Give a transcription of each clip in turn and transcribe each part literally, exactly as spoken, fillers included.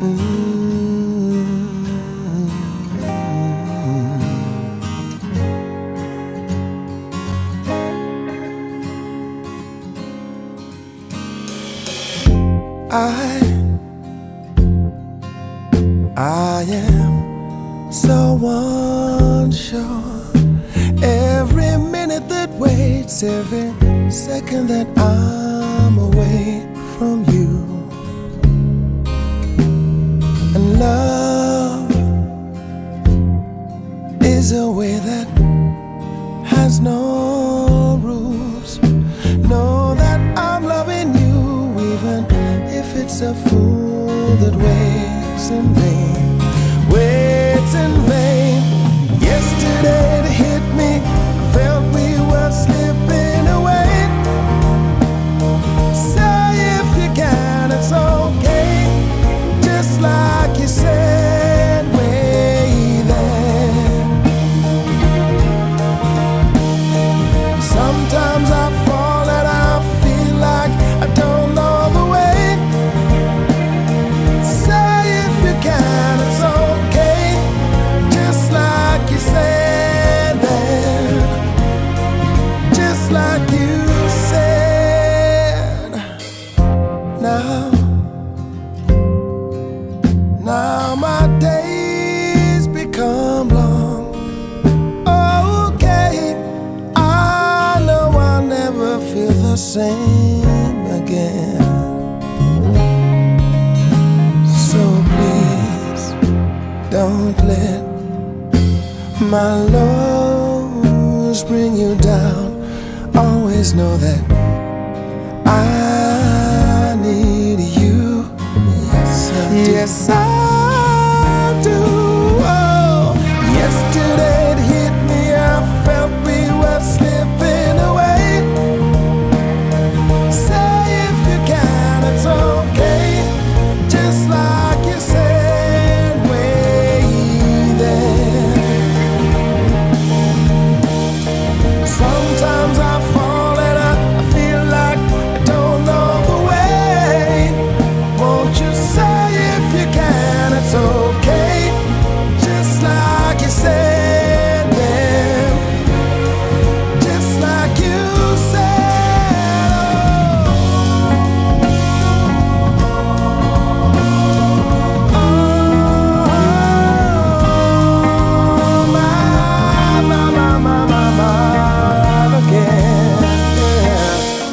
I, I am so unsure. Every minute that waits, every second that I'm away from you. And love is a way that has no rules. Know that I'm loving you, even if it's a fool that waits in vain, waits in vain. Yesterday it hit me, I felt we were slipping away. Say if you can, it's okay, just like you said way then. Sometimes I fall and I feel like I don't know the way. Say if you can, it's okay, just like you said then, just like you said. Now, now my days become long. Okay, I know I'll never feel the same again. So please don't let my lows bring you down. Always know that I need you. Yes, I do. Yes, I do. Oh, yesterday it hit me, I felt we were slipping away. Say if you can, it's okay, just like you said way then. Sometimes I fall and I, I feel like I don't know the way. Won't you say if you can, it's okay, just like you said then, just like you said. Oh, oh, my, my, my, my, my, my, again, yeah.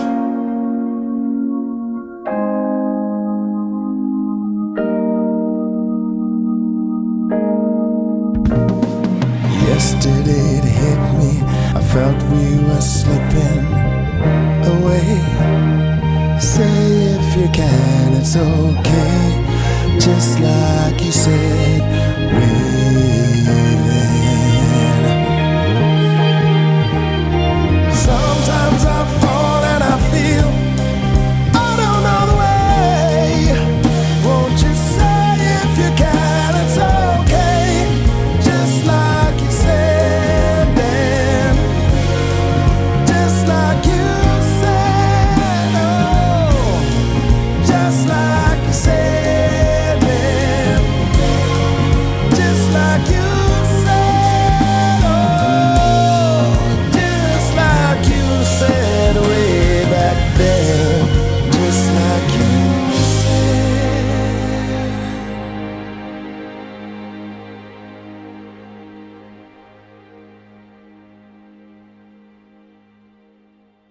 Yesterday it hit me, I felt we were slipping away. Say if you can, it's okay, just like you said